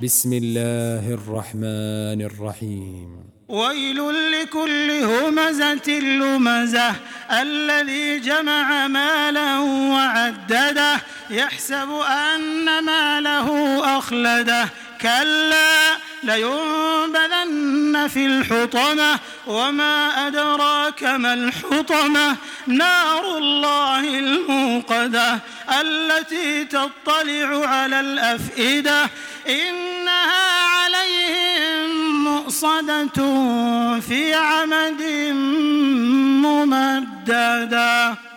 بسم الله الرحمن الرحيم ويل لكل همزة لمزة الذي جمع مالا وعدده يحسب أن ماله أخلده كلا لينبذن في الحطمة وما أدراك ما الحطمة نار الله الموقدة التي تطلع على الأفئدة إنها عليهم مؤصدة في عمد ممددة.